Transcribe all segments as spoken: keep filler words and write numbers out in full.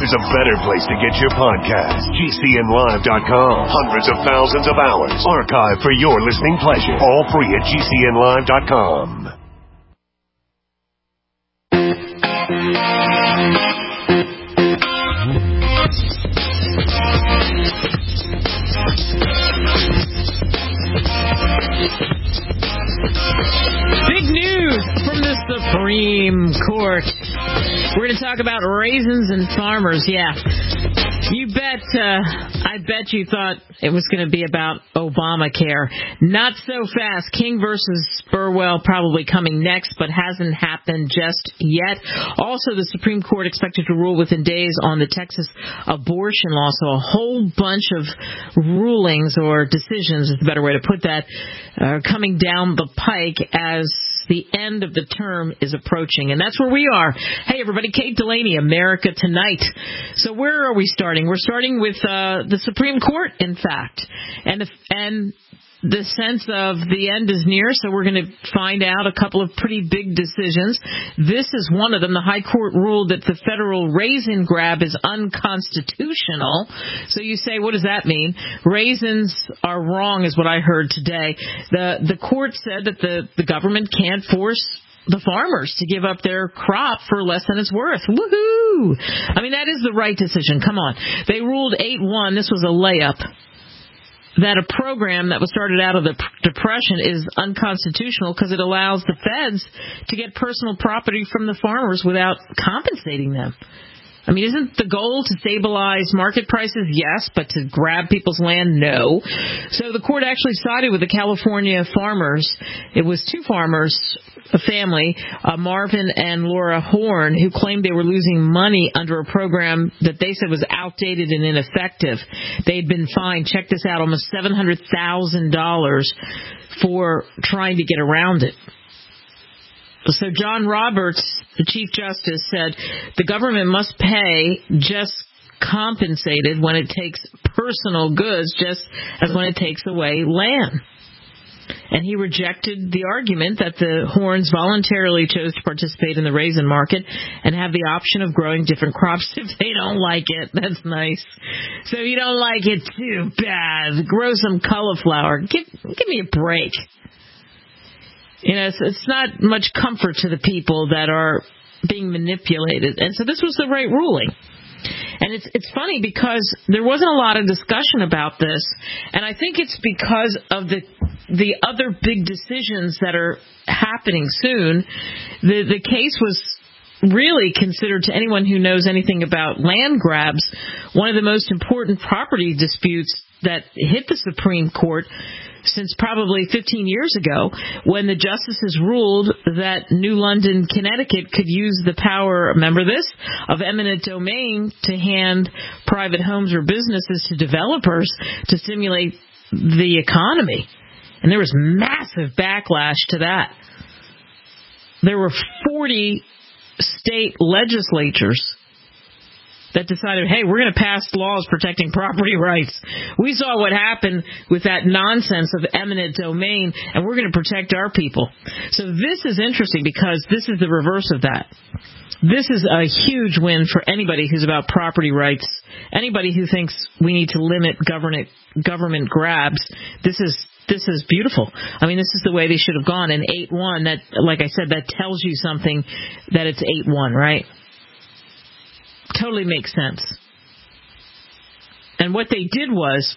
there's a better place to get your podcast. G C N live dot com. Hundreds of thousands of hours archived for your listening pleasure. All free at G C N live dot com. Big news from the Supreme Court. We're going to talk about raisins and farmers. Yeah. You bet, uh, I bet you thought it was going to be about Obamacare. Not so fast. King versus Burwell probably coming next, but hasn't happened just yet. Also, the Supreme Court expected to rule within days on the Texas abortion law. So a whole bunch of rulings or decisions is the better way to put that, are coming down the pike as the end of the term is approaching. And that's where we are. Hey, everybody, Kate Delaney, America Tonight. So where are we starting? We're starting with uh, the Supreme Court, in fact. And if, and the sense of the end is near, so we're going to find out a couple of pretty big decisions. This is one of them. The High Court ruled that the federal raisin grab is unconstitutional. So you say, what does that mean? Raisins are wrong is what I heard today. The the court said that the, the government can't force the farmers to give up their crop for less than it's worth. Woohoo! I mean, that is the right decision. Come on. They ruled eight one. This was a layup. That a program that was started out of the Depression is unconstitutional because it allows the feds to get personal property from the farmers without compensating them. I mean, isn't the goal to stabilize market prices? Yes, but to grab people's land? No. So the court actually sided with the California farmers. It was two farmers, a family, uh, Marvin and Laura Horn, who claimed they were losing money under a program that they said was outdated and ineffective. They had been fined, check this out, almost seven hundred thousand dollars for trying to get around it. So John Roberts, the Chief Justice, said the government must pay just compensated when it takes personal goods, just as when it takes away land. And he rejected the argument that the Horns voluntarily chose to participate in the raisin market and have the option of growing different crops if they don't like it. That's nice. So you don't like it, too bad. Grow some cauliflower. Give, give me a break. You know, it's, it's not much comfort to the people that are being manipulated. And so this was the right ruling. And it's it's funny because there wasn't a lot of discussion about this, and I think it's because of the the other big decisions that are happening soon. The the case was really considered, to anyone who knows anything about land grabs, one of the most important property disputes that hit the Supreme Court since probably fifteen years ago, when the justices ruled that New London, Connecticut could use the power, remember this, of eminent domain to hand private homes or businesses to developers to stimulate the economy. And there was massive backlash to that. There were forty state legislatures that decided, hey, we're going to pass laws protecting property rights. We saw what happened with that nonsense of eminent domain, and we're going to protect our people. So this is interesting because this is the reverse of that. This is a huge win for anybody who's about property rights, anybody who thinks we need to limit government government grabs. This is This is beautiful. I mean, this is the way they should have gone. And eight one, that, like I said, that tells you something that it's eight one, right? Totally makes sense. And what they did was,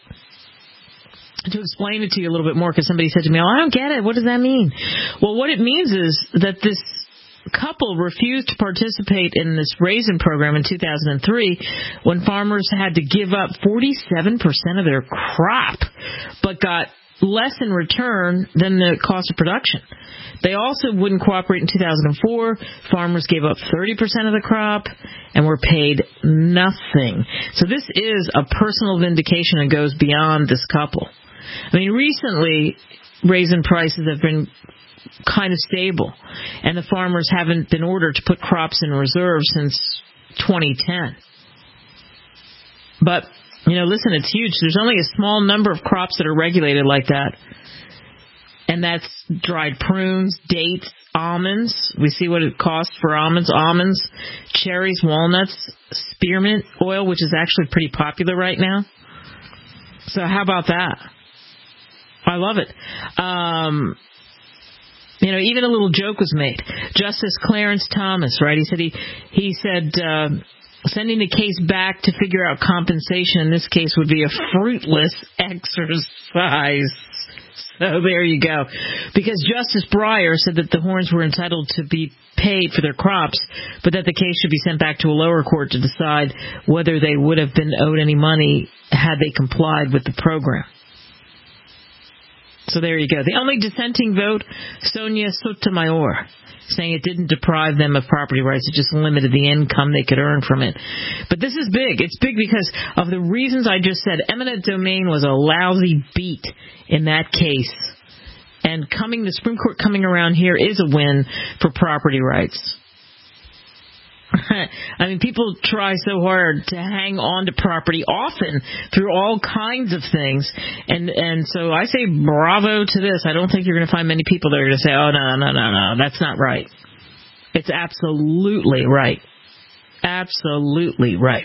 to explain it to you a little bit more, because somebody said to me, oh, I don't get it. What does that mean? Well, what it means is that this couple refused to participate in this raisin program in two thousand three when farmers had to give up forty-seven percent of their crop, but got less in return than the cost of production. They also wouldn't cooperate in two thousand four. Farmers gave up thirty percent of the crop and were paid nothing. So this is a personal vindication and goes beyond this couple. I mean, recently, raisin prices have been kind of stable, and the farmers haven't been ordered to put crops in reserve since twenty ten. But, you know, listen, it's huge. There's only a small number of crops that are regulated like that. And that's dried prunes, dates, almonds. We see what it costs for almonds. Almonds, cherries, walnuts, spearmint oil, which is actually pretty popular right now. So how about that? I love it. Um, you know, even a little joke was made. Justice Clarence Thomas, right? He said he he said uh, sending the case back to figure out compensation in this case would be a fruitless exercise. So there you go. Because Justice Breyer said that the Horns were entitled to be paid for their crops, but that the case should be sent back to a lower court to decide whether they would have been owed any money had they complied with the program. So there you go. The only dissenting vote, Sonia Sotomayor, saying it didn't deprive them of property rights. It just limited the income they could earn from it. But this is big. It's big because of the reasons I just said. Eminent domain was a lousy beat in that case. And coming, the Supreme Court coming around here is a win for property rights. I mean, people try so hard to hang on to property often through all kinds of things. And and so I say bravo to this. I don't think you're going to find many people that are going to say, oh, no, no, no, no, that's not right. It's absolutely right. Absolutely right.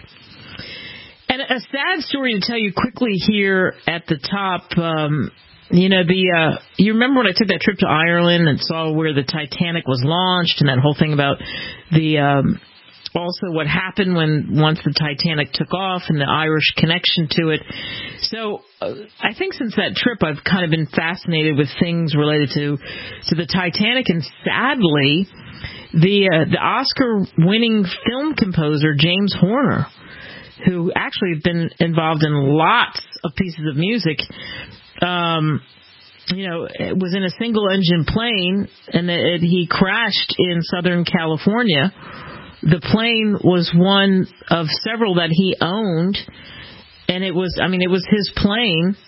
And a sad story to tell you quickly here at the top. Um, you know, the uh, you remember when I took that trip to Ireland and saw where the Titanic was launched and that whole thing about the... Um, Also, what happened when once the Titanic took off and the Irish connection to it. So uh, I think since that trip, I've kind of been fascinated with things related to to the Titanic. And sadly, the uh, the Oscar-winning film composer James Horner, who actually had been involved in lots of pieces of music, um, you know, it was in a single-engine plane, and it, he crashed in Southern California. The plane was one of several that he owned, and it was, I mean, it was his plane.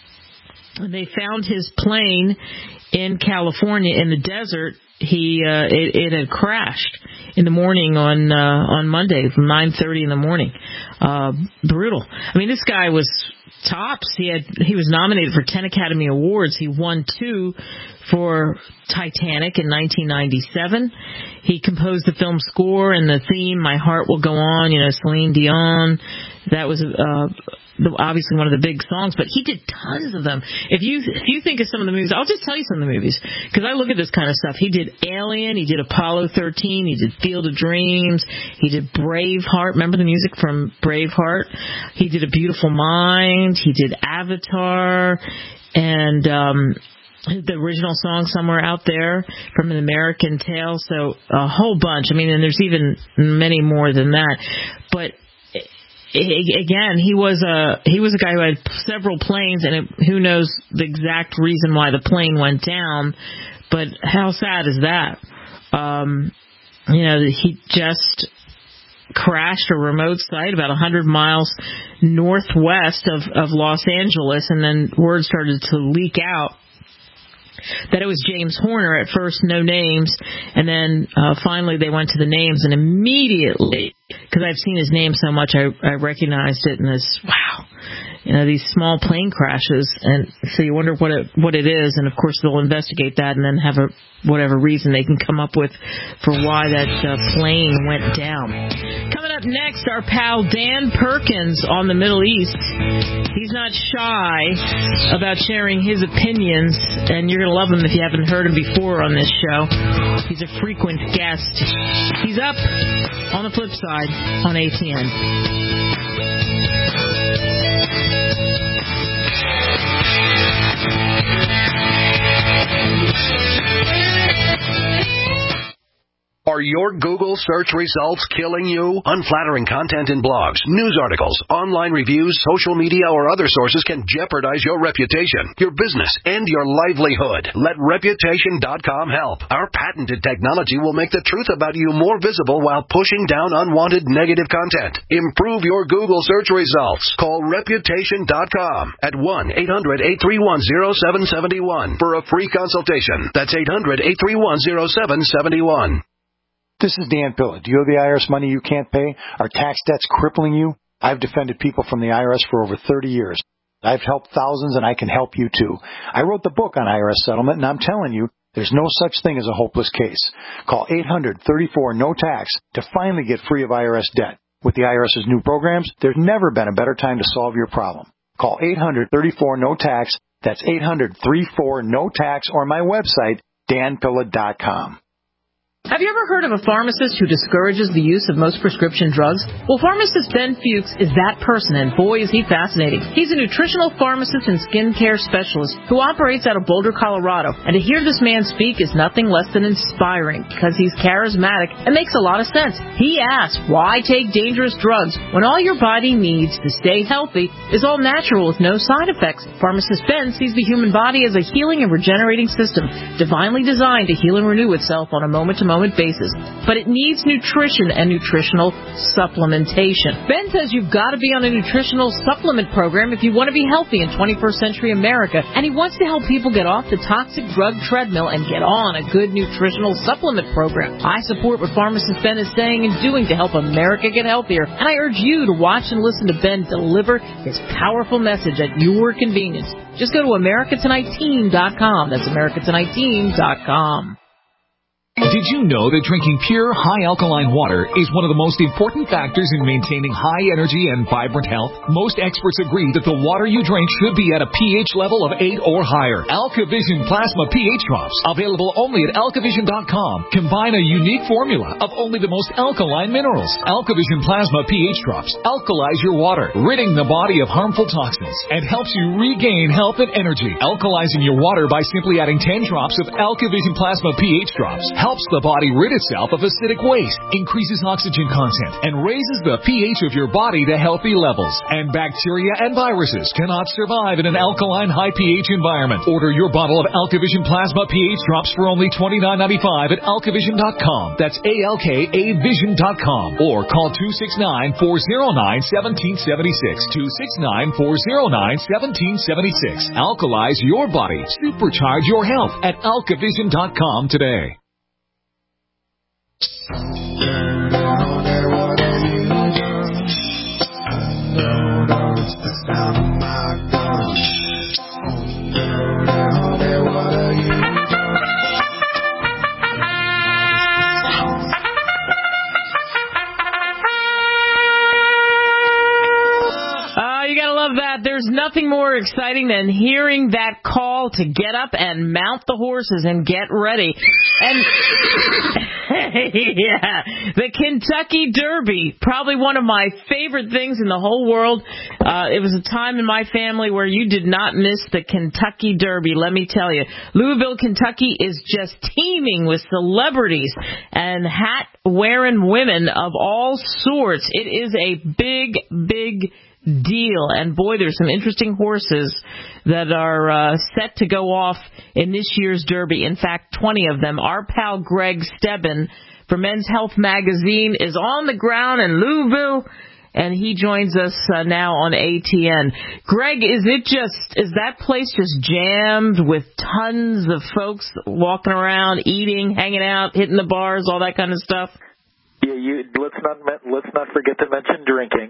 They found his plane in California in the desert. He, uh, it, it had crashed in the morning on, uh, on Monday from nine thirty in the morning. Uh, brutal. I mean, this guy was tops. He had, he was nominated for ten Academy Awards. He won two for Titanic in nineteen ninety-seven. He composed the film score and the theme, My Heart Will Go On, you know, Celine Dion. That was uh, obviously one of the big songs, but he did tons of them. If you if you think of some of the movies, I'll just tell you some of the movies, because I look at this kind of stuff. He did Alien, he did Apollo thirteen, he did Field of Dreams, he did Braveheart. Remember the music from Braveheart? He did A Beautiful Mind, he did Avatar, and... um the original song Somewhere Out There from An American Tale. So a whole bunch. I mean, and there's even many more than that. But again, he was a he was a guy who had several planes, and it, who knows the exact reason why the plane went down. But how sad is that? Um, you know, he just crashed a remote site about one hundred miles northwest of, of Los Angeles, and then word started to leak out that it was James Horner. At first, no names, and then uh, finally they went to the names, and immediately, because I've seen his name so much, I, I recognized it, and this, wow, you know, these small plane crashes, and so you wonder what it, what it is, and of course they'll investigate that and then have a whatever reason they can come up with for why that uh, plane went down. Coming up next, our pal Dan Perkins on the Middle East. He's not shy about sharing his opinions, and you're going to love him if you haven't heard him before on this show. He's a frequent guest. He's up on the flip side on A T N. Are your Google search results killing you? Unflattering content in blogs, news articles, online reviews, social media, or other sources can jeopardize your reputation, your business, and your livelihood. Let Reputation dot com help. Our patented technology will make the truth about you more visible while pushing down unwanted negative content. Improve your Google search results. Call Reputation dot com at one eight hundred eight three one zero seven seven one for a free consultation. That's eight hundred eight three one zero seven seven one. This is Dan Pilla. Do you owe the I R S money you can't pay? Are tax debts crippling you? I've defended people from the I R S for over thirty years. I've helped thousands, and I can help you too. I wrote the book on I R S settlement, and I'm telling you, There's no such thing as a hopeless case. Call eight hundred, thirty-four, no tax to finally get free of I R S debt. With the IRS's new programs, there's never been a better time to solve your problem. Call eight hundred, thirty-four, no tax. That's eight hundred, thirty-four, no tax, or my website, dan pilla dot com. Have you ever heard of a pharmacist who discourages the use of most prescription drugs? Well, pharmacist Ben Fuchs is that person, and boy, is he fascinating. He's a nutritional pharmacist and skincare specialist who operates out of Boulder, Colorado. And to hear this man speak is nothing less than inspiring because he's charismatic and makes a lot of sense. He asks, why take dangerous drugs when all your body needs to stay healthy is all natural with no side effects? Pharmacist Ben sees the human body as a healing and regenerating system, divinely designed to heal and renew itself on a moment-to-moment basis, but it needs nutrition and nutritional supplementation. Ben says you've got to be on a nutritional supplement program if you want to be healthy in twenty-first century America, and he wants to help people get off the toxic drug treadmill and get on a good nutritional supplement program. I support what pharmacist Ben is saying and doing to help America get healthier, and I urge you to watch and listen to Ben deliver his powerful message at your convenience. Just go to America Tonight Team dot com. That's America Tonight Team dot com. Did you know that drinking pure, high-alkaline water is one of the most important factors in maintaining high energy and vibrant health? Most experts agree that the water you drink should be at a pH level of eight or higher. AlkaVision Plasma pH Drops, available only at alka vision dot com, combine a unique formula of only the most alkaline minerals. AlkaVision Plasma pH Drops alkalize your water, ridding the body of harmful toxins, and helps you regain health and energy. Alkalizing your water by simply adding ten drops of AlkaVision Plasma pH Drops helps the body rid itself of acidic waste, increases oxygen content, and raises the pH of your body to healthy levels. And bacteria and viruses cannot survive in an alkaline high pH environment. Order your bottle of AlkaVision Plasma pH Drops for only twenty-nine ninety-five at alka vision dot com. That's A L K A vision dot com. Or call two six nine, four oh nine, one seven seven six. two six nine, four oh nine, one seven seven six. Alkalize your body. Supercharge your health at alka vision dot com today. There's nothing more exciting than hearing that call to get up and mount the horses and get ready. And yeah, the Kentucky Derby, probably one of my favorite things in the whole world. Uh, it was a time in my family where you did not miss the Kentucky Derby, let me tell you. Louisville, Kentucky is just teeming with celebrities and hat-wearing women of all sorts. It is a big, big deal. And boy, there's some interesting horses that are uh, set to go off in this year's Derby. In fact, twenty of them. Our pal Greg Stebbin for Men's Health Magazine is on the ground in Louisville, and he joins us uh, now on A T N. Greg, is it just, is that place just jammed with tons of folks walking around, eating, hanging out, hitting the bars, all that kind of stuff? Yeah, you, let's not let's not forget to mention drinking.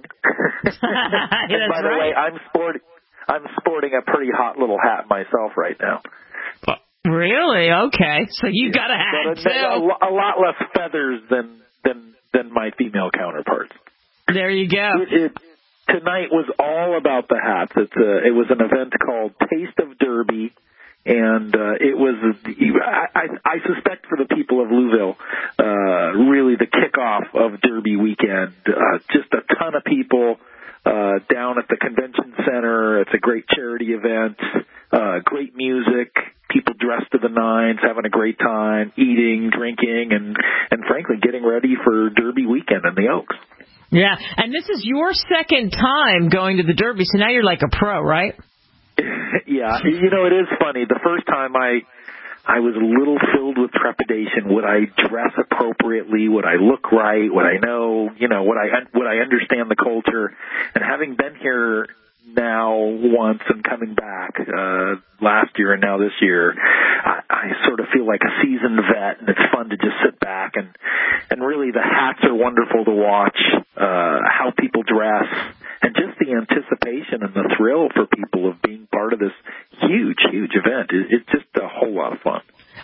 And by the right. way, I'm sporting I'm sporting a pretty hot little hat myself right now. Really? Okay, so you got a hat too. A, a lot less feathers than than than my female counterparts. There you go. It, it, tonight was all about the hats. It's a, it was an event called Taste of Derby. And uh, it was, I, I suspect for the people of Louisville, uh, really the kickoff of Derby weekend. Uh, just a ton of people uh, down at the convention center. It's a great charity event, uh, great music, people dressed to the nines, having a great time, eating, drinking, and, and frankly, getting ready for Derby weekend in the Oaks. Yeah, and this is your second time going to the Derby, so now you're like a pro, right? Yeah, you know, it is funny. The first time I I was a little filled with trepidation. Would I dress appropriately? Would I look right? Would I know, you know, would I would I understand the culture? And having been here now once and coming back uh, last year and now this year, I, I sort of feel like a seasoned vet, and it's fun to just sit back and and really the hats are wonderful to watch, uh, how people dress, and just the anticipation and the thrill for people of being part of this huge, huge event. It, it's just a whole lot of fun.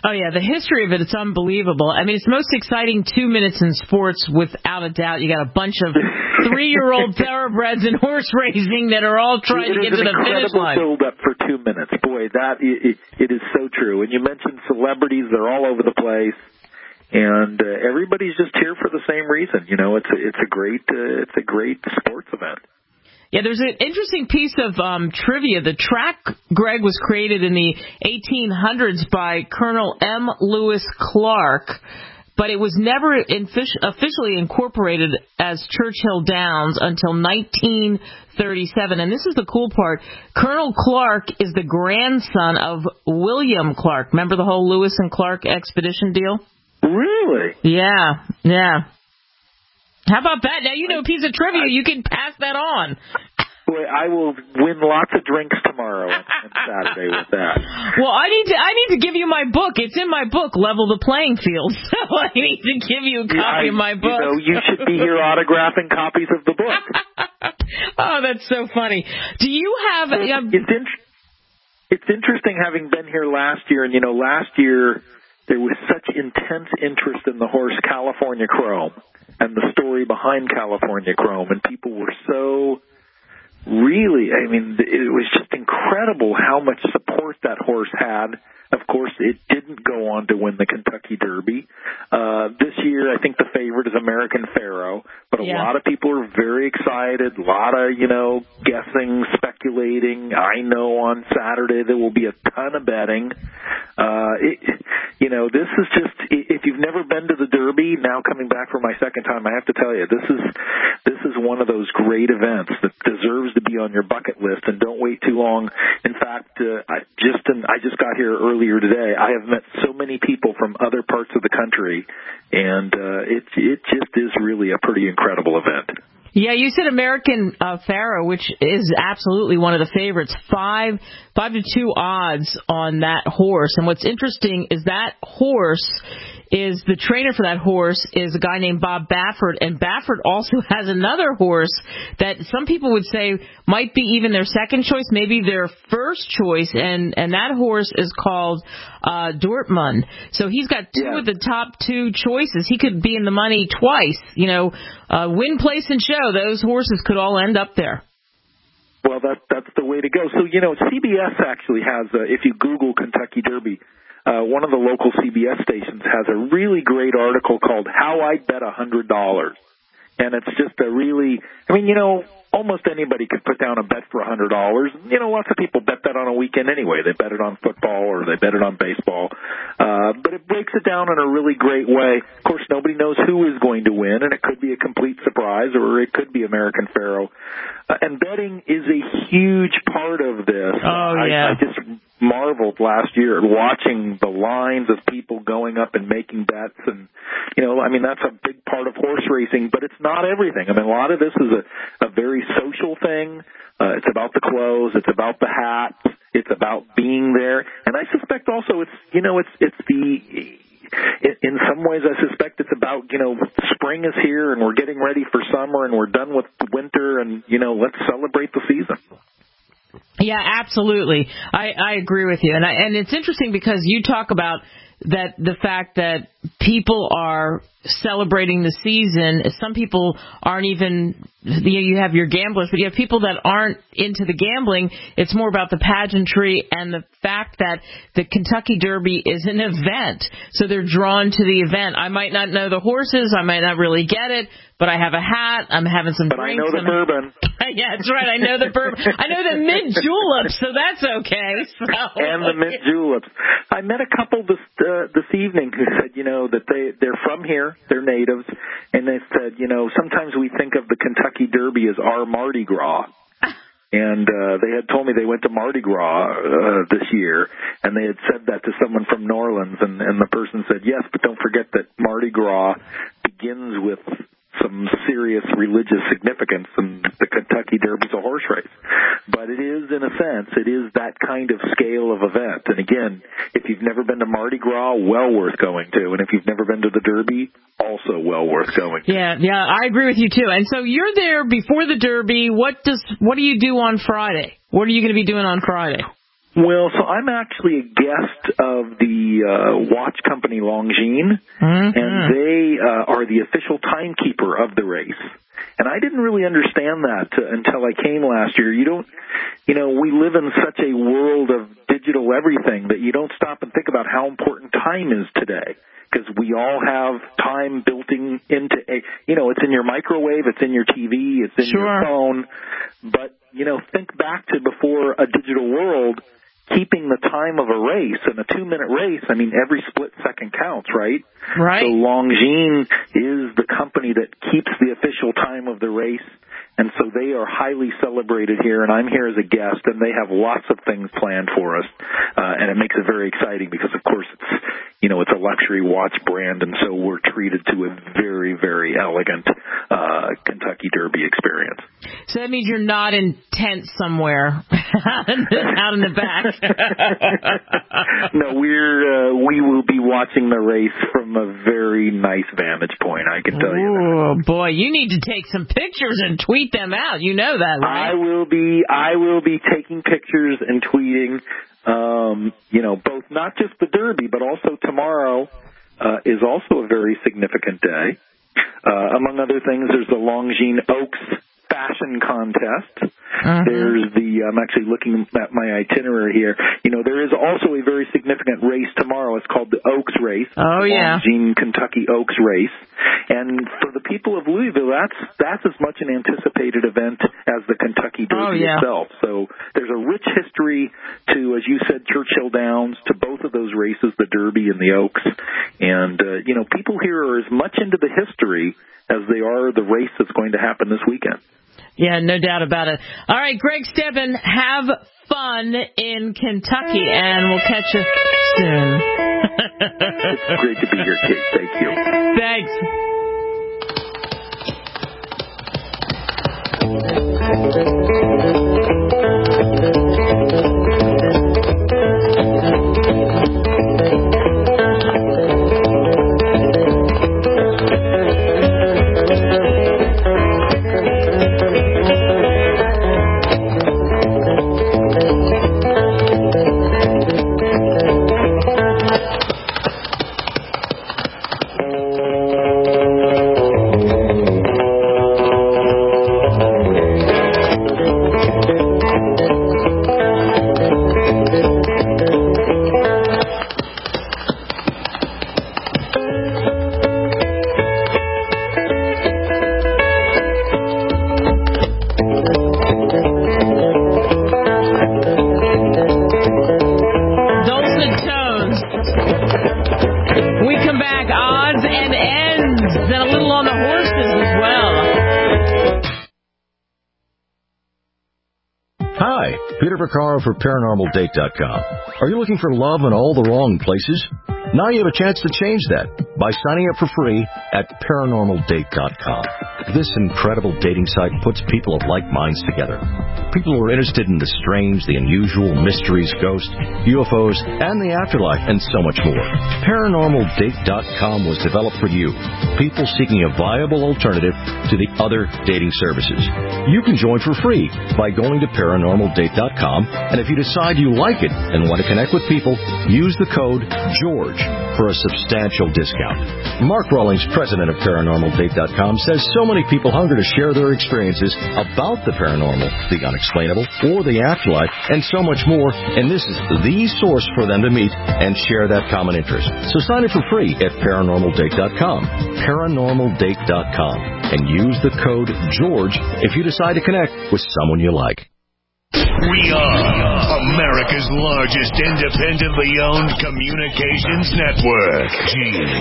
Oh, yeah, the history of it, it's unbelievable. I mean, it's the most exciting two minutes in sports, without a doubt. You got a bunch of three-year-old thoroughbreds in horse racing that are all trying it to get to the finish line. It is an incredible build-up for two minutes. Boy, that it, it is so true. And you mentioned celebrities. They're all over the place. And uh, everybody's just here for the same reason. You know, it's a, it's a great uh, it's a great sports event. Yeah, there's an interesting piece of um, trivia. The track, Greg, was created in the eighteen hundreds by Colonel M. Lewis Clark, but it was never officially incorporated as Churchill Downs until nineteen thirty-seven. And this is the cool part. Colonel Clark is the grandson of William Clark. Remember the whole Lewis and Clark expedition deal? Really? Yeah, yeah. How about that? Now you know a piece of trivia. You can pass that on. Boy, I will win lots of drinks tomorrow and Saturday with that. Well, I need to I need to give you my book. It's in my book, Level the Playing Field. So I need to give you a copy yeah, I, of my book. You know, you should be here autographing copies of the book. Oh, that's so funny. Do you have... Well, um, it's, in, it's interesting having been here last year, and, you know, last year there was such intense interest in the horse California Chrome and the story behind California Chrome, and people were so... Really, I mean, it was just incredible how much support that horse had. Of course, it didn't go on to win the Kentucky Derby. Uh, this year, I think the favorite is American Pharoah, but a yeah. lot of people are very excited. A lot of, you know, guessing, speculating. I know on Saturday there will be a ton of betting. Uh, it, you know, this is just, if you've never been to the Derby, now coming back for my second time, I have to tell you, this is, this is one of those great events that deserves to be on your bucket list, and don't wait too long. In fact, uh, I just, I just got here earlier today. I have met so many people from other parts of the country, and uh, it, it just is really a pretty incredible event. Yeah, you said American uh, Pharoah, which is absolutely one of the favorites. Five, five to two odds on that horse. And what's interesting is that horse is the trainer for that horse is a guy named Bob Baffert, and Baffert also has another horse that some people would say might be even their second choice, maybe their first choice, and and that horse is called uh, Dortmund. So he's got two yeah. of the top two choices. He could be in the money twice. You know, uh, win, place, and show. Those horses could all end up there. Well, that that's the way to go. So, you know, C B S actually has, uh, if you Google Kentucky Derby, Uh, one of the local C B S stations has a really great article called How I Bet one hundred dollars. And it's just a really, I mean, you know, almost anybody could put down a bet for one hundred dollars. You know, lots of people bet that on a weekend anyway. They bet it on football or they bet it on baseball. Uh, but it breaks it down in a really great way. Of course, nobody knows who is going to win, and it could be a complete surprise, or it could be American Pharoah. Uh, and betting is a huge part of this. Oh, I, yeah. I just marveled last year watching the lines of people going up and making bets, and you know, I mean, that's a big part of horse racing, but it's not everything. I mean, a lot of this is a, a very social thing. Uh, it's about the clothes, it's about the hats, it's about being there, and I suspect also it's, you know, it's it's the in some ways I suspect it's about, you know, spring is here and we're getting ready for summer and we're done with winter, and you know, let's celebrate the season. Yeah, absolutely. I, I agree with you. And I, and it's interesting because you talk about that the fact that people are celebrating the season. Some people aren't even, you have your gamblers, but you have people that aren't into the gambling. It's more about the pageantry and the fact that the Kentucky Derby is an event. So they're drawn to the event. I might not know the horses. I might not really get it, but I have a hat. I'm having some but drinks. But I know the I'm, bourbon. Yeah, that's right. I know the bourbon. I know the mint juleps, so that's okay. So. And the mint juleps. I met a couple this uh, this evening who said, you know, that they they're from here, they're natives, and they said, you know, sometimes we think of the Kentucky Derby as our Mardi Gras. And uh, they had told me they went to Mardi Gras uh, this year, and they had said that to someone from New Orleans, and, and the person said, yes, but don't forget that Mardi Gras begins with some serious religious significance, and the Kentucky Derby is a horse race. But it is, in a sense, it is that kind of scale of event. And again, if you've never been to Mardi Gras, well worth going to. And if you've never been to the Derby, also well worth going to. Yeah, yeah, I agree with you too. And so you're there before the Derby. What does what do you do on Friday? What are you going to be doing on Friday? Well, so I'm actually a guest of the uh, watch company Longines, mm-hmm. and they uh, are the official timekeeper of the race. And I didn't really understand that uh, until I came last year. You don't, you know, we live in such a world of digital everything that you don't stop and think about how important time is today. Because we all have time built in, into, a, you know, it's in your microwave, it's in your T V, it's in sure. your phone. But, you know, think back to before a digital world, keeping the time of a race, and a two-minute race, I mean, every split second counts, right? Right. So Longines is the company that keeps the official time of the race, and so they are highly celebrated here, and I'm here as a guest, and they have lots of things planned for us, uh, and it makes it very exciting because, of course, it's, you know, it's a luxury watch brand, and so we're treated to a very, very elegant uh, Kentucky Derby experience. So that means you're not in tent somewhere out in the back. No, we're uh, we will be watching the race from a very nice vantage point, I can tell Ooh, you that. Oh boy, you need to take some pictures and tweet them out. You know that, right? I will be I will be taking pictures and tweeting. Um, you know, both not just the Derby, but also tomorrow uh, is also a very significant day. Uh, among other things, there's the Longines Oaks Fashion Contest. Uh-huh. There's the, I'm actually looking at my itinerary here. You know, there is also a very significant race tomorrow. It's called the Oaks Race. Oh, yeah. Longines Kentucky Oaks Race. And for the people of Louisville, that's, that's as much an anticipated event as the Kentucky Derby oh, yeah. itself. So there's a rich history to, as you said, Churchill Downs, to both of those races, the Derby and the Oaks. And, uh, you know, people here are as much into the history as they are the race that's going to happen this weekend. Yeah, no doubt about it. All right, Greg Stebbin, have fun in Kentucky, and we'll catch you soon. It's great to be here, Kate. Thank you. Thanks. For Paranormal Date dot com. Are you looking for love in all the wrong places? Now you have a chance to change that by signing up for free at Paranormal Date dot com. This incredible dating site puts people of like minds together. People who are interested in the strange, the unusual, mysteries, ghosts, U F Os, and the afterlife, and so much more. Paranormal Date dot com was developed for you, people seeking a viable alternative to the other dating services. You can join for free by going to Paranormal Date dot com, and if you decide you like it and want to connect with people, use the code GEORGE for a substantial discount. Mark Rawlings, president of Paranormal Date dot com, says so many people hunger to share their experiences about the paranormal, the unexplainable, or the afterlife, and so much more, and this is the source for them to meet and share that common interest. So sign up for free at Paranormal Date dot com, Paranormal Date dot com, and use the code GEORGE if you decide to connect with someone you like. We are America's largest independently owned communications network, G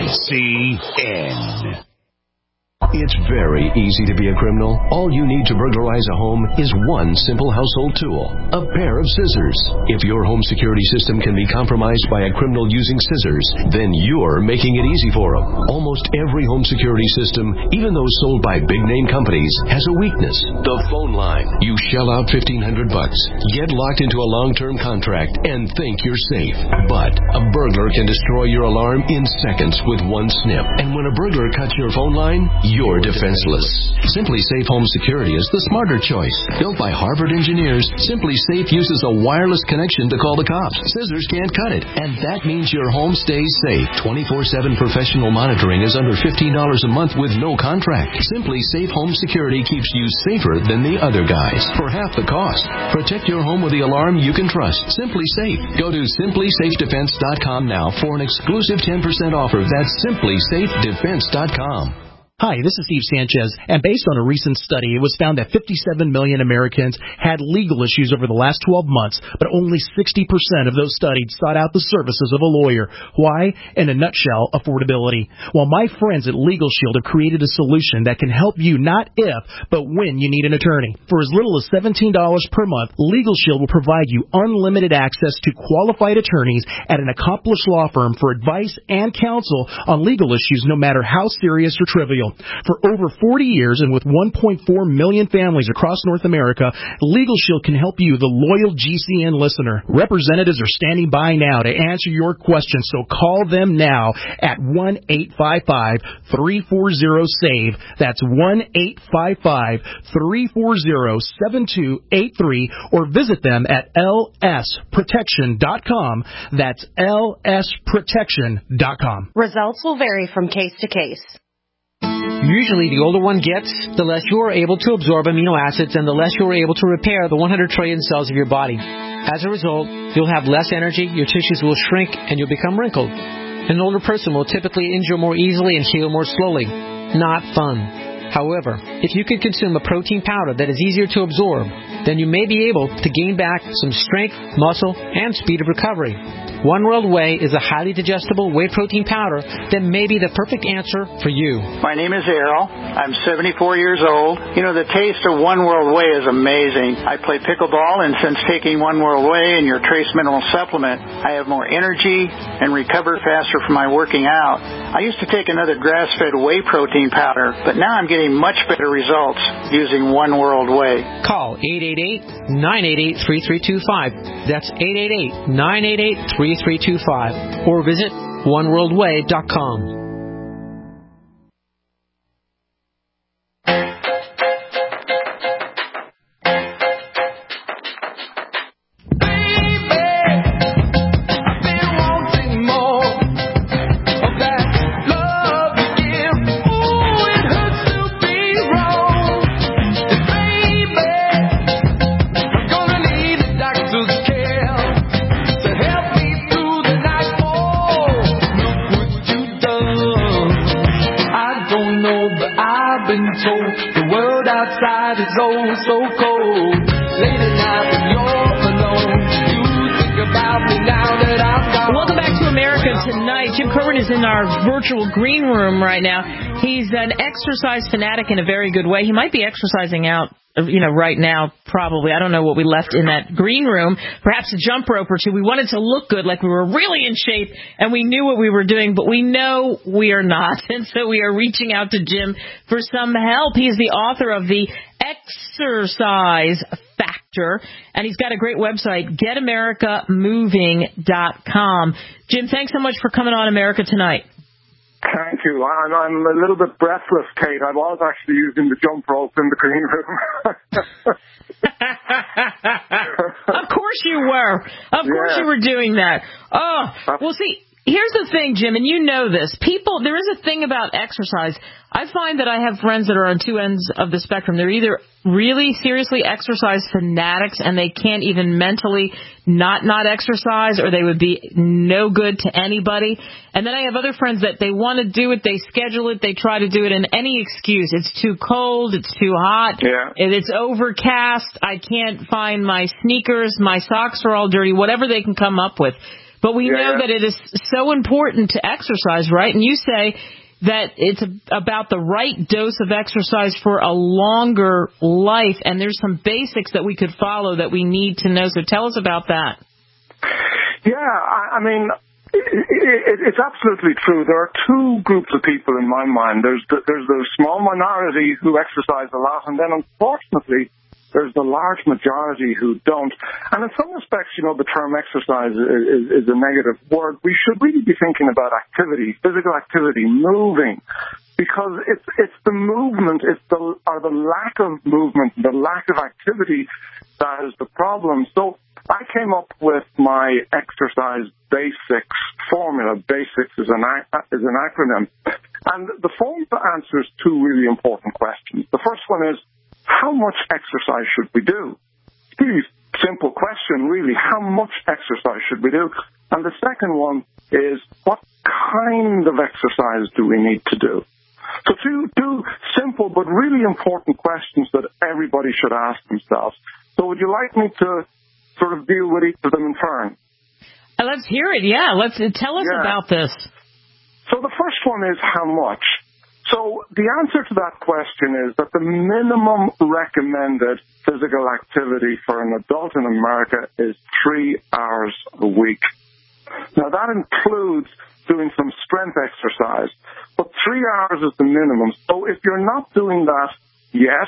C N. It's very easy to be a criminal. All you need to burglarize a home is one simple household tool, a pair of scissors. If your home security system can be compromised by a criminal using scissors, then you're making it easy for them. Almost every home security system, even those sold by big-name companies, has a weakness. The phone line. You shell out fifteen hundred bucks, get locked into a long-term contract, and think you're safe. But a burglar can destroy your alarm in seconds with one snip. And when a burglar cuts your phone line, you're you're defenseless. Simply Safe Home Security is the smarter choice. Built by Harvard engineers, Simply Safe uses a wireless connection to call the cops. Scissors can't cut it, and that means your home stays safe. twenty-four seven professional monitoring is under fifteen dollars a month with no contract. Simply Safe Home Security keeps you safer than the other guys for half the cost. Protect your home with the alarm you can trust. Simply Safe. Go to simply safe defense dot com now for an exclusive ten percent offer. That's simply safe defense dot com. Hi, this is Steve Sanchez, and based on a recent study, it was found that fifty-seven million Americans had legal issues over the last twelve months, but only sixty percent of those studied sought out the services of a lawyer. Why? In a nutshell, affordability. Well, my friends at Legal Shield have created a solution that can help you not if, but when you need an attorney. For as little as seventeen dollars per month, Legal Shield will provide you unlimited access to qualified attorneys at an accomplished law firm for advice and counsel on legal issues, no matter how serious or trivial. For over forty years and with one point four million families across North America, Legal Shield can help you, the loyal G C N listener. Representatives are standing by now to answer your questions, so call them now at one eight five five, three four zero, SAVE. That's one eight five five, three four zero, seven two eight three, or visit them at L S protection dot com. That's L S protection dot com. Results will vary from case to case. Usually, the older one gets, the less you are able to absorb amino acids and the less you are able to repair the one hundred trillion cells of your body. As a result, you'll have less energy, your tissues will shrink, and you'll become wrinkled. An older person will typically injure more easily and heal more slowly. Not fun. However, if you can consume a protein powder that is easier to absorb, then you may be able to gain back some strength, muscle, and speed of recovery. One World Whey is a highly digestible whey protein powder that may be the perfect answer for you. My name is Errol. I'm seventy-four years old. You know, the taste of One World Whey is amazing. I play pickleball, and since taking One World Whey and your Trace Mineral Supplement, I have more energy and recover faster from my working out. I used to take another grass-fed whey protein powder, but now I'm getting much better results using One World Whey. Call eight eight eight, nine eight eight, three three two five. That's eight eight eight, nine eight eight, three three two five. Or visit one world way dot com. In our virtual green room right now. He's an exercise fanatic in a very good way. He might be exercising out, you know, right now, probably. I don't know what we left in that green room. Perhaps a jump rope or two. We wanted to look good, like we were really in shape, and we knew what we were doing, but we know we are not. And so we are reaching out to Jim for some help. He's the author of the Exercise Factor, and he's got a great website, get america moving dot com. Jim, thanks so much for coming on America Tonight. Thank you. I'm, I'm a little bit breathless, Kate. I was actually using the jump rope in the green room. Of course you were. Of course yeah. you were doing that. Oh, well, see, here's the thing, Jim, and you know this. People, there is a thing about exercise. I find that I have friends that are on two ends of the spectrum. They're either really seriously exercise fanatics and they can't even mentally not not exercise, or they would be no good to anybody. And then I have other friends that they want to do it, they schedule it, they try to do it in any excuse. It's too cold, it's too hot, yeah. it's overcast, I can't find my sneakers, my socks are all dirty, whatever they can come up with. But we yeah, know yeah. that it is so important to exercise, right? And you say that it's about the right dose of exercise for a longer life, and there's some basics that we could follow that we need to know. So tell us about that. Yeah, I, I mean, it, it, it's absolutely true. There are two groups of people in my mind. There's the, there's the small minority who exercise a lot, and then unfortunately there's the large majority who don't. And in some respects, you know, the term exercise is, is, is a negative word. We should really be thinking about activity, physical activity, moving. because it's it's the movement, it's the or the lack of movement, the lack of activity that is the problem. So I came up with my exercise basics formula. Basics is an is an acronym, and the formula answers two really important questions. The first one is, how much exercise should we do? It's a really simple question, really. How much exercise should we do? And the second one is, what kind of exercise do we need to do? So two, two simple but really important questions that everybody should ask themselves. So would you like me to sort of deal with each of them in turn? Uh, let's hear it, yeah. Let's uh, tell us yeah. about this. So the first one is how much. So the answer to that question is that the minimum recommended physical activity for an adult in America is three hours a week. Now, that includes doing some strength exercise, but three hours is the minimum. So if you're not doing that yet,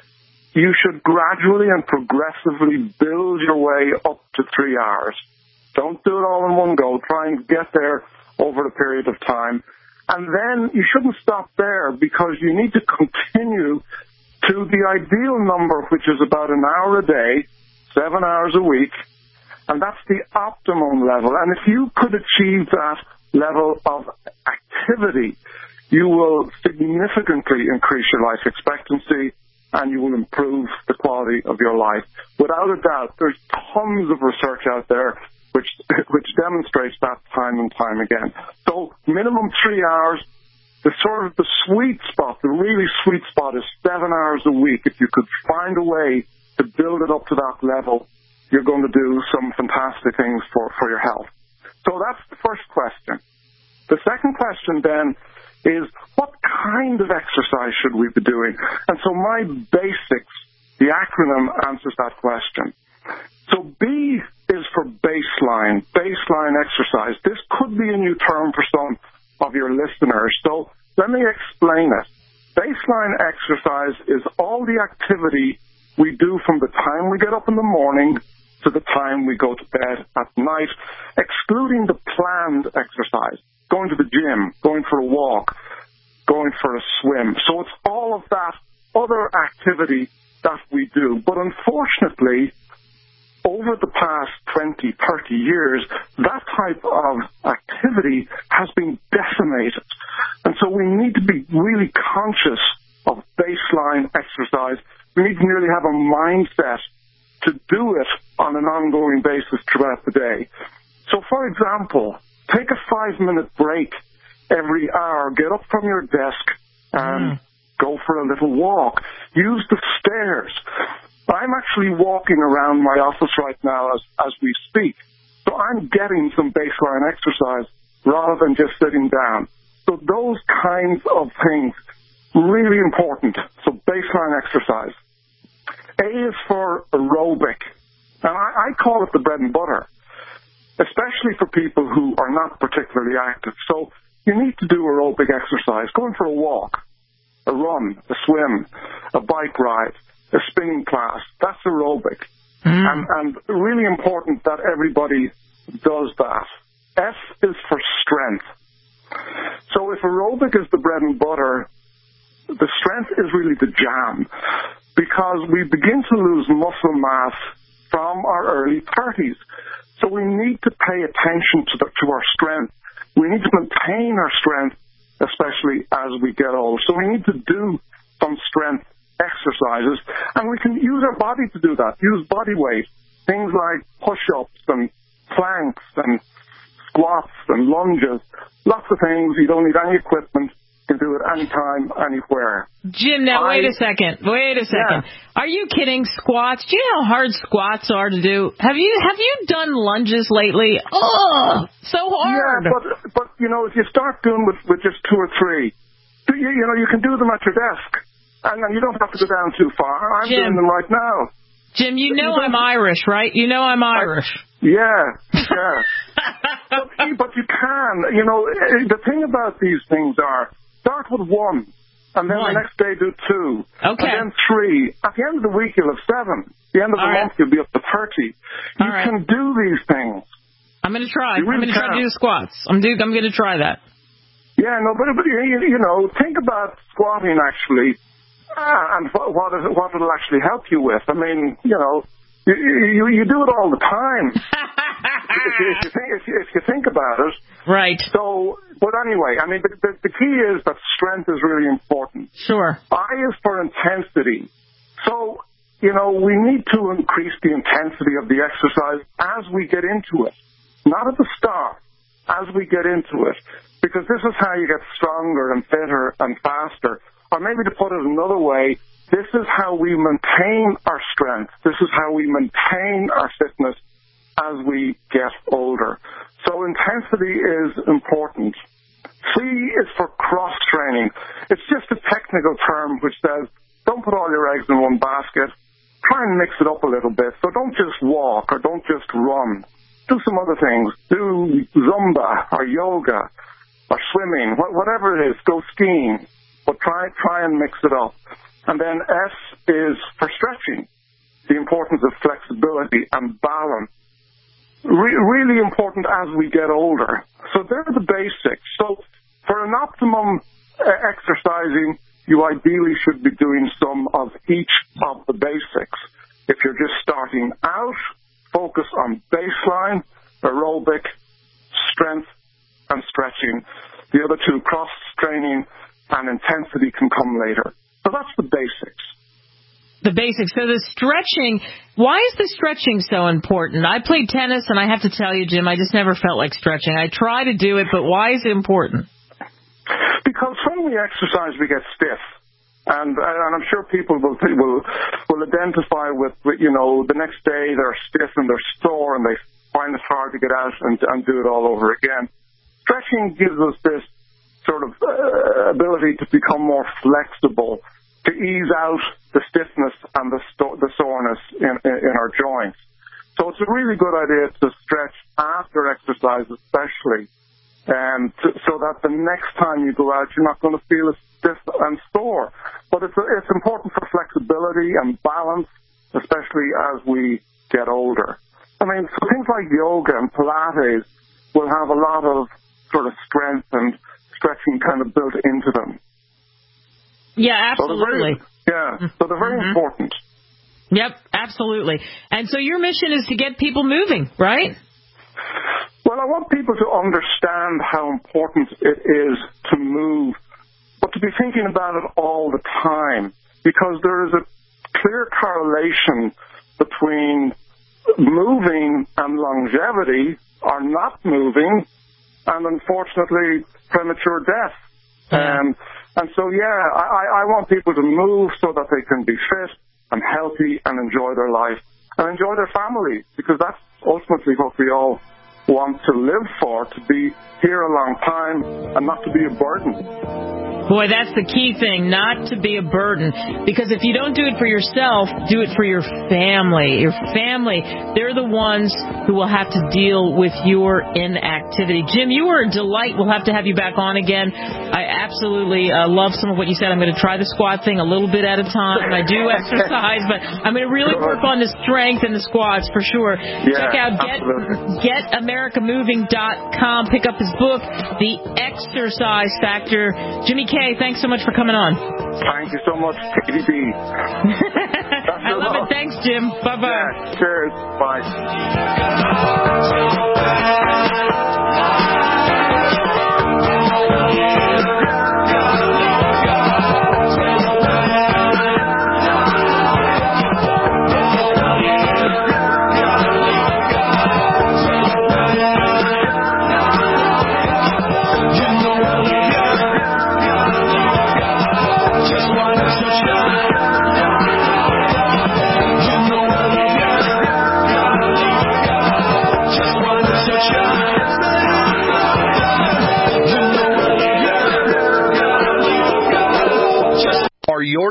you should gradually and progressively build your way up to three hours. Don't do it all in one go. Try and get there over a period of time. And then you shouldn't stop there, because you need to continue to the ideal number, which is about an hour a day, seven hours a week. And that's the optimum level. And if you could achieve that level of activity, you will significantly increase your life expectancy and you will improve the quality of your life. Without a doubt, there's tons of research out there which which demonstrates that time and time again. So minimum three hours. The sort of the sweet spot, the really sweet spot is seven hours a week. If you could find a way to build it up to that level, you're going to do some fantastic things for, for your health. So that's the first question. The second question then is, what kind of exercise should we be doing? And so my basics, the acronym, answers that question. So B is for baseline, baseline exercise. This could be a new term for some of your listeners. So let me explain it. Baseline exercise is all the activity we do from the time we get up in the morning to the time we go to bed at night, excluding the planned exercise, going to the gym, going for a walk, going for a swim. So it's all of that other activity that we do. But unfortunately, over the past twenty, thirty years, that type of activity has been decimated. And so we need to be really conscious of baseline exercise. We need to really have a mindset to do it on an ongoing basis throughout the day. So, for example, take a five-minute break every hour. Get up from your desk and mm. go for a little walk. Use the stairs. I'm actually walking around my office right now as, as we speak. So I'm getting some baseline exercise rather than just sitting down. So those kinds of things, really important. So baseline exercise. A is for aerobic. And I, I call it the bread and butter, especially for people who are not particularly active. So you need to do aerobic exercise. Going for a walk, a run, a swim, a bike ride, a spinning class. That's aerobic. Mm. And, and really important that everybody does that. S is for strength. So if aerobic is the bread and butter, the strength is really the jam, because we begin to lose muscle mass from our early thirties. So we need to pay attention to, the, to our strength. We need to maintain our strength, especially as we get old. So we need to do some strength exercises, and we can use our body to do that. Use body weight, things like push-ups and planks and squats and lunges, lots of things. You don't need any equipment. You can do it anytime, anywhere. Jim, now I, wait a second. Wait a second. Yeah. Are you kidding? Squats? Do you know how hard squats are to do? Have you have you done lunges lately? Oh, so hard. Yeah, but but you know, if you start doing with with just two or three, you, you know, you can do them at your desk. And then you don't have to go down too far. I'm Jim, doing them right now. Jim, you know you I'm Irish, right? You know I'm Irish. I, yeah, yeah. but, but you can. You know, the thing about these things are, start with one, and then one. the next day do two. Okay. And then three. At the end of the week, you'll have seven. At the end of the All month, right. you'll be up to thirty. All you right. can do these things. I'm going to try. Really I'm going to try to do the squats. I'm, do, I'm going to try that. Yeah, no, but, but you, you know, think about squatting actually, uh, and what what, is it, what it'll actually help you with. I mean, you know, you you, you do it all the time. if, you, if, you think, if, you, if you think about it. Right. So, but anyway, I mean, the, the, the key is that strength is really important. Sure. I is for intensity. So, you know, we need to increase the intensity of the exercise as we get into it. Not at the start, as we get into it. Because this is how you get stronger and fitter and faster. Or maybe to put it another way, this is how we maintain our strength. This is how we maintain our fitness as we get older. So intensity is important. C is for cross-training. It's just a technical term which says, don't put all your eggs in one basket. Try and mix it up a little bit. So don't just walk or don't just run. Do some other things. Do Zumba or yoga or swimming, whatever it is. Go skiing. But try, try and mix it up. And then S is for stretching. The importance of flexibility and balance. Re- really important as we get older. So they're the basics. So for an optimum uh, exercising, you ideally should be doing some of each of the basics. If you're just starting out, focus on baseline, aerobic, strength, and stretching. The other two, cross-training and intensity, can come later. So that's the basics. The basics. So the stretching, why is the stretching so important? I played tennis, and I have to tell you, Jim, I just never felt like stretching. I try to do it, but why is it important? Because when we exercise, we get stiff. And, and I'm sure people will, will will identify with, you know, the next day they're stiff and they're sore and they find it hard to get out and, and do it all over again. Stretching gives us this sort of uh, ability to become more flexible, to ease out the stiffness and the, sto- the soreness in, in, in our joints. So it's a really good idea to stretch after exercise, especially, um, to, so that the next time you go out, you're not going to feel as stiff and sore. But it's, it's important for flexibility and balance, especially as we get older. I mean, so things like yoga and Pilates will have a lot of sort of strength and stretching kind of built into them. Yeah, absolutely. So very, yeah, so they're very mm-hmm. important. Yep, absolutely. And so your mission is to get people moving, right? Well, I want people to understand how important it is to move, but to be thinking about it all the time, because there is a clear correlation between moving and longevity, or not moving, and unfortunately premature death. Yeah. Um, and so, yeah, I, I want people to move so that they can be fit and healthy and enjoy their life and enjoy their family, because that's ultimately what we all want to live for, to be here a long time and not to be a burden. Boy, that's the key thing, not to be a burden. Because if you don't do it for yourself, do it for your family. Your family, they're the ones who will have to deal with your inactivity. Jim, you were a delight. We'll have to have you back on again. I absolutely uh, love some of what you said. I'm going to try the squat thing a little bit at a time. I do exercise, but I'm going to really work on the strength and the squats for sure. Yeah, check out get, get america moving dot com. Pick up his book, The Exercise Factor. Jimmy K, thanks so much for coming on. Thank you so much, K D B. I love it. Thanks, Jim. Bye-bye. Yeah, cheers. Bye. Are your Google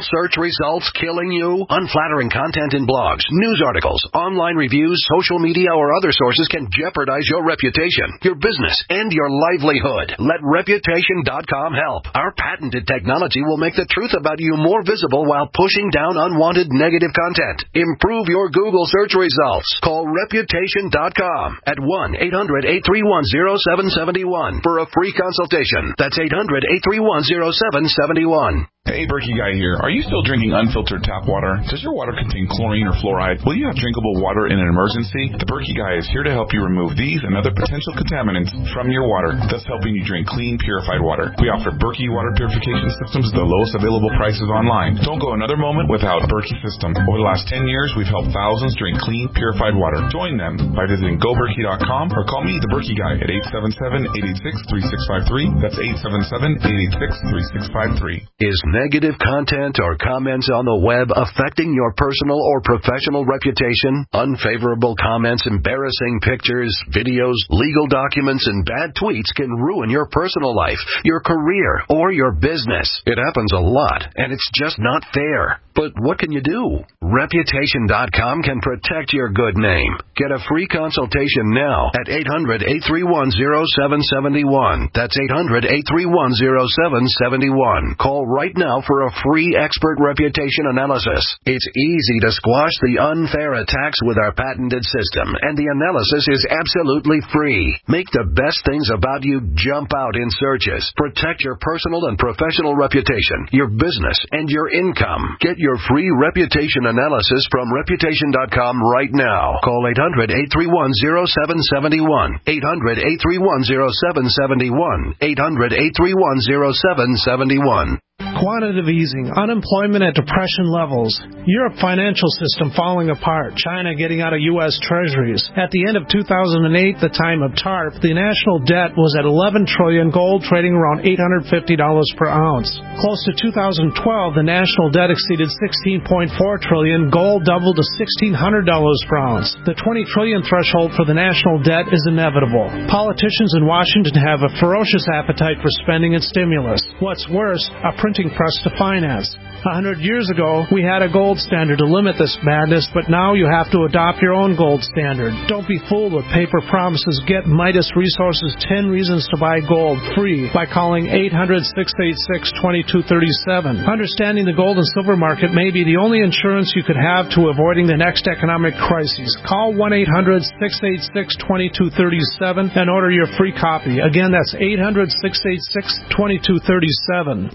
Google search results killing you? Unflattering content in blogs, news articles, online reviews, social media, or other sources can jeopardize your reputation, your business, and your livelihood. Let Reputation dot com help. Our patented technology will make the truth about you more visible while pushing down unwanted negative content. Improve your Google search results. Call Reputation dot com at one eight hundred eight three one zero seven seven one for a free consultation. That's eight hundred eight three one zero seven seven one. Hey, Berkey Guy here. Are you still drinking unfiltered tap water? Does your water contain chlorine or fluoride? Will you have drinkable water in an emergency? The Berkey Guy is here to help you remove these and other potential contaminants from your water, thus helping you drink clean, purified water. We offer Berkey water purification systems at the lowest available prices online. Don't go another moment without a Berkey system. Over the last ten years, we've helped thousands drink clean, purified water. Join them by visiting go berkey dot com or call me, the Berkey Guy, at eight seven seven, eight eight six, three six five three. That's eight seven seven, eight eight six, three six five three. Is negative content or comments on the web affecting your personal or professional reputation? Unfavorable comments, embarrassing pictures, videos, legal documents, and bad tweets can ruin your personal life, your career, or your business. It happens a lot, and it's just not fair. But what can you do? Reputation dot com can protect your good name. Get a free consultation now at eight hundred, eight three one, zero seven seven one. That's eight hundred, eight three one, zero seven seven one. Call right now for a free expert reputation analysis. It's easy to squash the unfair attacks with our patented system, and the analysis is absolutely free. Make the best things about you jump out in searches. Protect your personal and professional reputation, your business, and your income. Get your free reputation analysis from Reputation dot com right now. Call eight hundred, eight three one, zero seven seven one. eight hundred, eight three one, zero seven seven one. eight hundred, eight three one, zero seven seven one. Quantitative easing, unemployment at depression levels, Europe financial system falling apart, China getting out of U S treasuries. At the end of two thousand eight, the time of TARP, the national debt was at eleven trillion dollars, gold trading around eight hundred fifty dollars per ounce. Close to two thousand twelve, the national debt exceeded sixteen point four trillion dollars, gold doubled to sixteen hundred dollars per ounce. The twenty trillion dollars threshold for the national debt is inevitable. Politicians in Washington have a ferocious appetite for spending and stimulus. What's worse, a printing press to finance. A hundred years ago, we had a gold standard to limit this madness, but now you have to adopt your own gold standard. Don't be fooled with paper promises. Get Midas Resources ten Reasons to Buy Gold free by calling eight hundred, six eight six, two two three seven. Understanding the gold and silver market may be the only insurance you could have to avoiding the next economic crisis. Call one eight hundred, six eight six, two two three seven and order your free copy. Again, that's eight hundred, six eight six, two two three seven.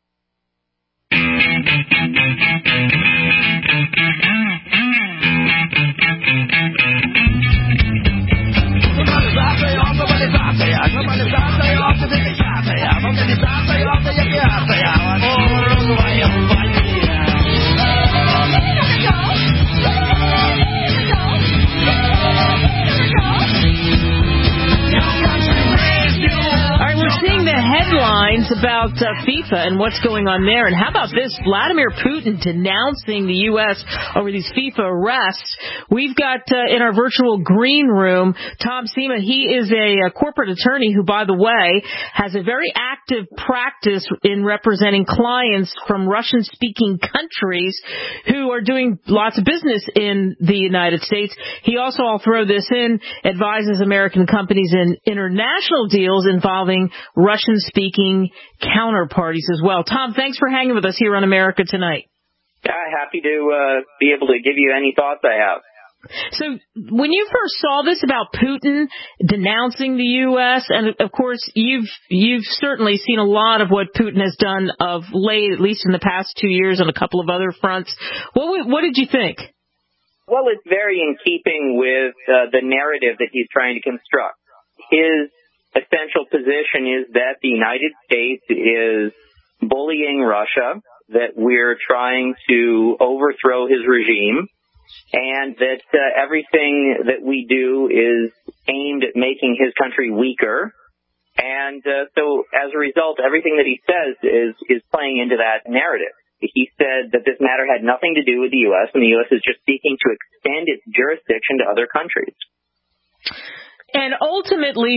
Headlines about uh, FIFA and what's going on there. And how about this? Vladimir Putin denouncing the U S over these FIFA arrests. We've got uh, in our virtual green room, Tom Sema. He is a, a corporate attorney who, by the way, has a very active practice in representing clients from Russian-speaking countries who are doing lots of business in the United States. He also, I'll throw this in, advises American companies in international deals involving Russian-speaking counterparties as well. Tom, thanks for hanging with us here on America Tonight. Yeah, happy to uh, be able to give you any thoughts I have. So when you first saw this about Putin denouncing the U S, and of course you've you've certainly seen a lot of what Putin has done of late, at least in the past two years on a couple of other fronts, what what did you think? Well, it's very in keeping with uh, the narrative that he's trying to construct. His essential position is that the United States is bullying Russia, that we're trying to overthrow his regime, and that uh, everything that we do is aimed at making his country weaker. And uh, so as a result, everything that he says is, is playing into that narrative. He said that this matter had nothing to do with the U S, and the U S is just seeking to extend its jurisdiction to other countries. And ultimately,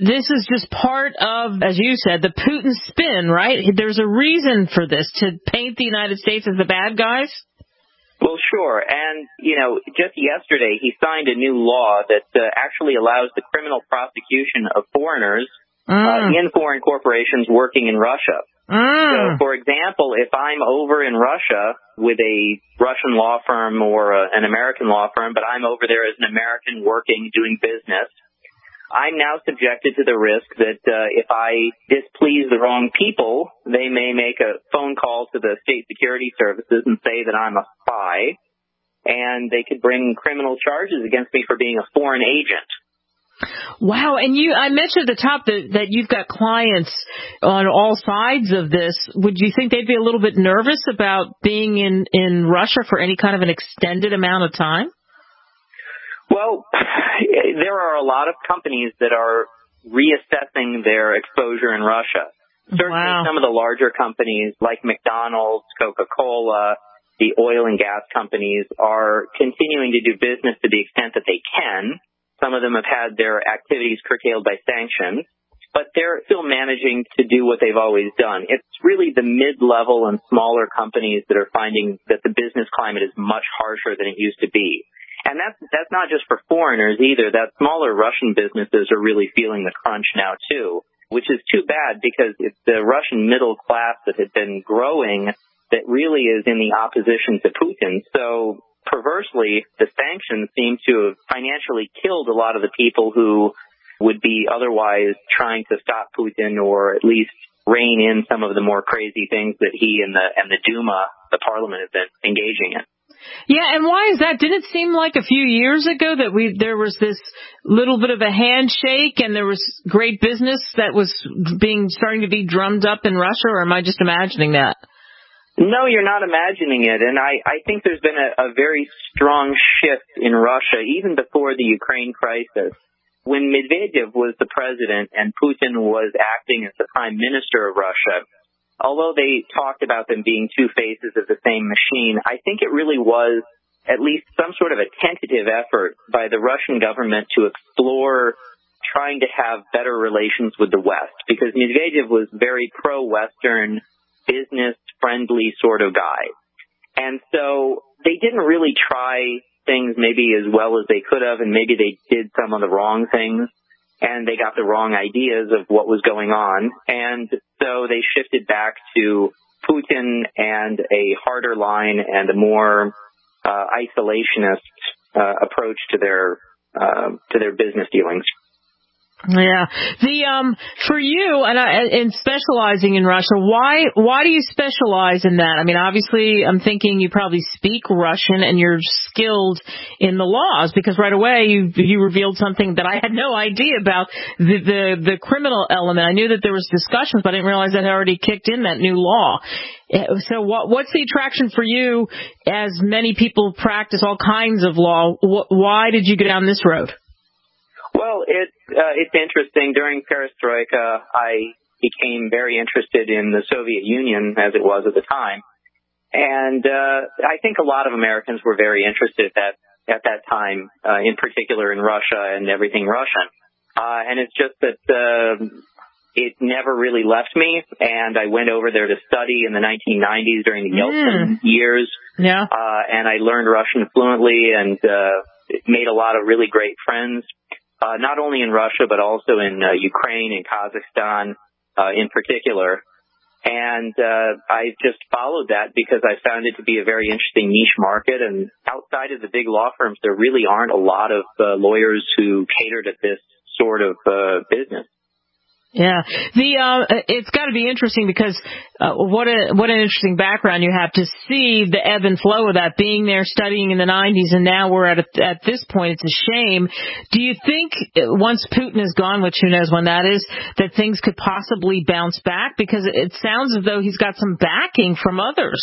this is just part of, as you said, the Putin spin, right? There's a reason for this, to paint the United States as the bad guys? Well, sure. And, you know, just yesterday he signed a new law that uh, actually allows the criminal prosecution of foreigners mm. uh, in foreign corporations working in Russia. Mm. So, for example, if I'm over in Russia with a Russian law firm or a, an American law firm, but I'm over there as an American working, doing business, I'm now subjected to the risk that uh, if I displease the wrong people, they may make a phone call to the state security services and say that I'm a spy, and they could bring criminal charges against me for being a foreign agent. Wow, and you, I mentioned at the top that, that you've got clients on all sides of this. Would you think they'd be a little bit nervous about being in, in Russia for any kind of an extended amount of time? Well, there are a lot of companies that are reassessing their exposure in Russia. Certainly wow. some of the larger companies like McDonald's, Coca-Cola, the oil and gas companies are continuing to do business to the extent that they can. Some of them have had their activities curtailed by sanctions, but they're still managing to do what they've always done. It's really the mid-level and smaller companies that are finding that the business climate is much harsher than it used to be. And that's that's not just for foreigners either. That smaller Russian businesses are really feeling the crunch now too, which is too bad because it's the Russian middle class that had been growing that really is in the opposition to Putin. So perversely, the sanctions seem to have financially killed a lot of the people who would be otherwise trying to stop Putin or at least rein in some of the more crazy things that he and the and the Duma, the parliament, have been engaging in. Yeah, and why is that? Didn't it seem like a few years ago that we there was this little bit of a handshake and there was great business that was being starting to be drummed up in Russia, or am I just imagining that? No, you're not imagining it, and I, I think there's been a, a very strong shift in Russia even before the Ukraine crisis. When Medvedev was the president and Putin was acting as the prime minister of Russia, although they talked about them being two faces of the same machine, I think it really was at least some sort of a tentative effort by the Russian government to explore trying to have better relations with the West, because Medvedev was very pro-Western, business-friendly sort of guy. And so they didn't really try things maybe as well as they could have, and maybe they did some of the wrong things, and they got the wrong ideas of what was going on. And so they shifted back to Putin and a harder line and a more uh, isolationist uh, approach to their uh, to their business dealings. Yeah. The um for you and I, in specializing in Russia, why why do you specialize in that? I mean, obviously, I'm thinking you probably speak Russian and you're skilled in the laws, because right away you you revealed something that I had no idea about, the the, the criminal element. I knew that there was discussions, but I didn't realize that had already kicked in, that new law. So what what's the attraction for you, as many people practice all kinds of law? Why did you go down this road? Well, it, uh, it's interesting. During Perestroika, I became very interested in the Soviet Union, as it was at the time. And uh, I think a lot of Americans were very interested at that, at that time, uh, in particular in Russia and everything Russian. Uh, and it's just that uh, it never really left me, and I went over there to study in the nineteen nineties during the Yeltsin mm. years. Yeah. Uh, and I learned Russian fluently and uh, made a lot of really great friends. Uh, not only in Russia, but also in uh, Ukraine and Kazakhstan uh, in particular. And uh, I just followed that because I found it to be a very interesting niche market. And outside of the big law firms, there really aren't a lot of uh, lawyers who cater to this sort of uh, business. Yeah, the uh, it's got to be interesting because uh, what a what an interesting background you have to see the ebb and flow of that, being there studying in the nineties, and now we're at a, at this point. It's a shame. Do you think once Putin is gone, which who knows when that is, that things could possibly bounce back? Because it sounds as though he's got some backing from others.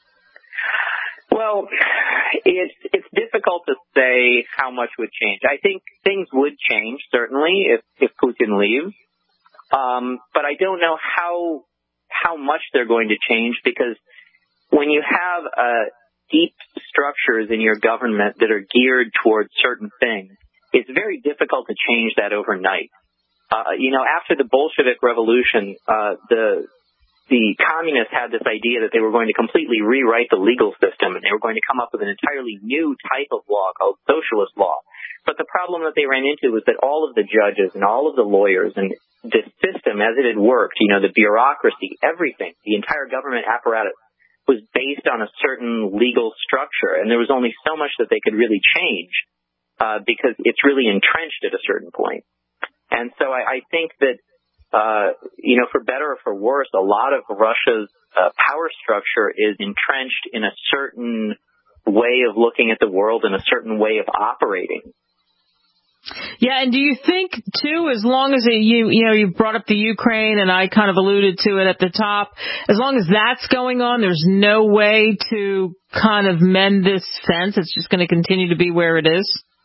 Well, it's it's difficult to say how much would change. I think things would change certainly if if Putin leaves. Um, but I don't know how how much they're going to change, because when you have uh, deep structures in your government that are geared towards certain things, it's very difficult to change that overnight. Uh, you know, after the Bolshevik Revolution, uh, the the communists had this idea that they were going to completely rewrite the legal system, and they were going to come up with an entirely new type of law called socialist law. But the problem that they ran into was that all of the judges and all of the lawyers and the system as it had worked, you know, the bureaucracy, everything, the entire government apparatus was based on a certain legal structure, and there was only so much that they could really change uh, because it's really entrenched at a certain point. And so I, I think that Uh, you know, for better or for worse, a lot of Russia's uh, power structure is entrenched in a certain way of looking at the world and a certain way of operating. Yeah, and do you think, too, as long as it, you, you know, you brought up the Ukraine, and I kind of alluded to it at the top, as long as that's going on, there's no way to kind of mend this fence? It's just going to continue to be where it is?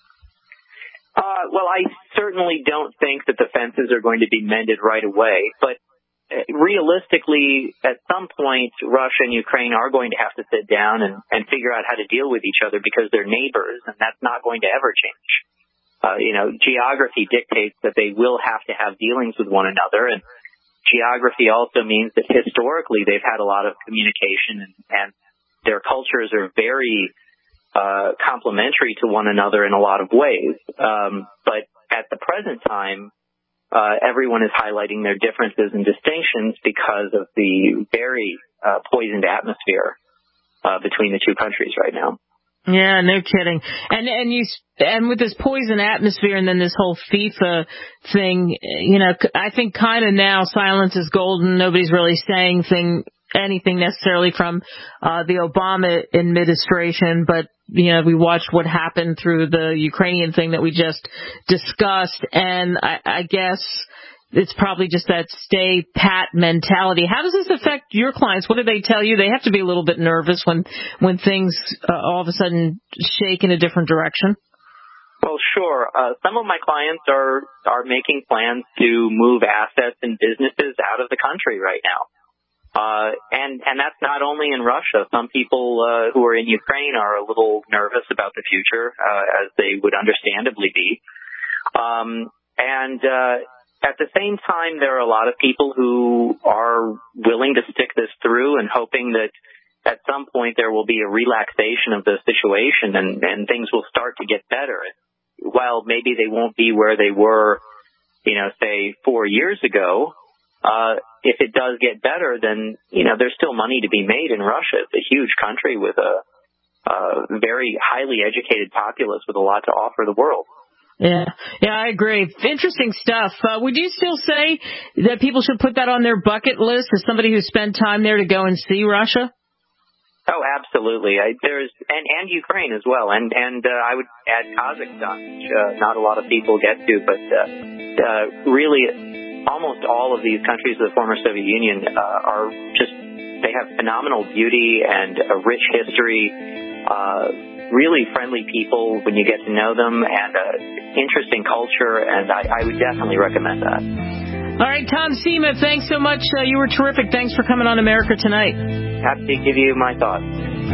Uh, well, I certainly don't think that the fences are going to be mended right away, but realistically, at some point, Russia and Ukraine are going to have to sit down and, and figure out how to deal with each other because they're neighbors, and that's not going to ever change. Uh, you know, geography dictates that they will have to have dealings with one another, and geography also means that historically they've had a lot of communication, and, and their cultures are very Uh, complementary to one another in a lot of ways. Um, but at the present time, uh, everyone is highlighting their differences and distinctions because of the very uh, poisoned atmosphere uh, between the two countries right now. Yeah, no kidding. And and you and with this poison atmosphere, and then this whole FIFA thing, you know, I think kind of now silence is golden. Nobody's really saying thing anything necessarily from uh, the Obama administration, but you know, we watched what happened through the Ukrainian thing that we just discussed, and I, I guess it's probably just that stay pat mentality. How does this affect your clients? What do they tell you? They have to be a little bit nervous when when things uh, all of a sudden shake in a different direction. Well, sure. Uh, some of my clients are are making plans to move assets and businesses out of the country right now. Uh, and, and that's not only in Russia. Some people, uh, who are in Ukraine are a little nervous about the future, uh, as they would understandably be. Um, and, uh, at the same time, there are a lot of people who are willing to stick this through and hoping that at some point there will be a relaxation of the situation and, and things will start to get better. While maybe they won't be where they were, you know, say four years ago, Uh, if it does get better, then, you know, there's still money to be made in Russia. It's a huge country with a, a very highly educated populace with a lot to offer the world. Yeah, yeah, I agree. Interesting stuff. Uh, would you still say that people should put that on their bucket list as somebody who spent time there to go and see Russia? Oh, absolutely. I, there's and, and Ukraine as well, and and uh, I would add Kazakhstan, which uh, not a lot of people get to, but uh, uh, really. Almost all of these countries of the former Soviet Union uh, are just, they have phenomenal beauty and a rich history, uh, really friendly people when you get to know them, and uh, interesting culture, and I, I would definitely recommend that. All right, Tom Sima, thanks so much. Uh, you were terrific. Thanks for coming on America Tonight. Happy to give you my thoughts.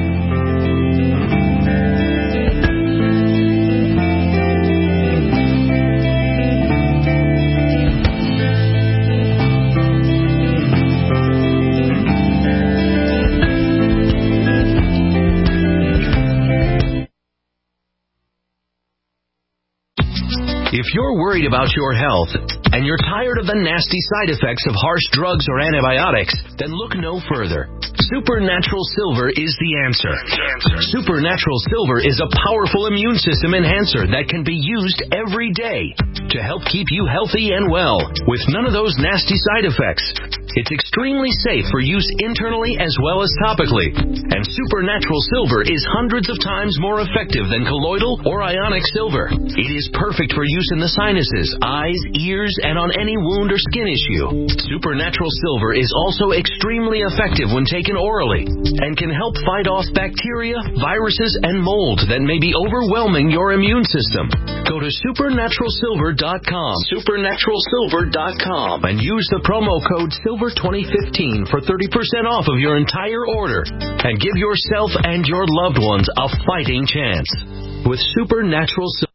If you're worried about your health and you're tired of the nasty side effects of harsh drugs or antibiotics, then look no further. Supernatural Silver is the answer. Supernatural Silver is a powerful immune system enhancer that can be used every day to help keep you healthy and well with none of those nasty side effects. It's extremely safe for use internally as well as topically. And Supernatural Silver is hundreds of times more effective than colloidal or ionic silver. It is perfect for use in the sinuses, eyes, ears, and on any wound or skin issue. Supernatural Silver is also extremely effective when taken orally and can help fight off bacteria, viruses, and mold that may be overwhelming your immune system. Go to supernatural silver dot com, supernatural silver dot com, and use the promo code silver twenty fifteen for thirty percent off of your entire order and give yourself and your loved ones a fighting chance with Supernatural Silver.